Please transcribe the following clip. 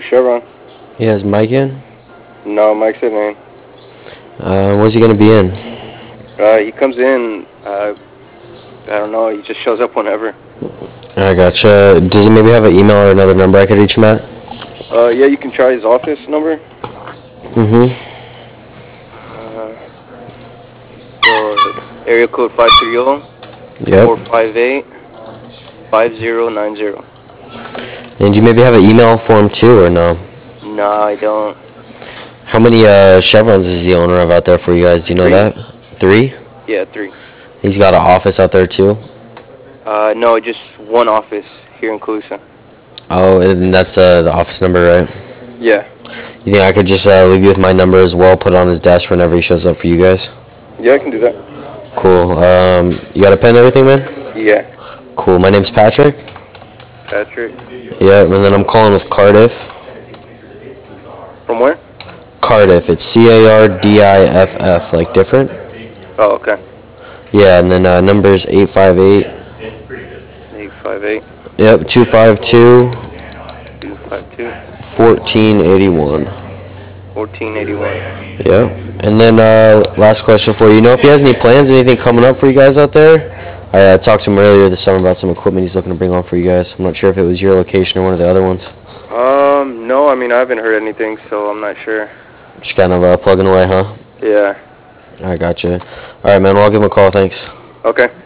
Chevron. Yeah, is Mike in? No, Mike's in, man. Where's he gonna be in? He comes in, I don't know, he just shows up whenever. I gotcha. Does he maybe have an email or another number I could reach him at? Yeah, you can try his office number. Mm-hmm. So, area code 530 Yep. 458 5090. And do you maybe have an email for him too, or no? No, I don't. How many Chevrons is the owner of out there for you guys? Do you know that? 3? Yeah, 3. He's got an office out there too? No, just one office here in Colusa. Oh, and that's the office number, right? Yeah. You think I could just leave you with my number as well, put it on his desk whenever he shows up for you guys? Yeah, I can do that. Cool. You got a pen and everything, man? Yeah. Cool. My name's Patrick. Patrick. Yeah, and then I'm calling with Cardiff. From where? Cardiff. It's Cardiff, like different. Oh, okay. Yeah, and then number's 858. 858. Yep, 252. 252. 1481. 1481. Yeah. And then last question for you. You know if he has any plans, anything coming up for you guys out there? I talked to him earlier this summer about some equipment he's looking to bring on for you guys. I'm not sure if it was your location or one of the other ones. No, I mean, I haven't heard anything, so I'm not sure. Just kind of plugging away, huh? Yeah. I gotcha. All right, man. Well, I'll give him a call. Thanks. Okay.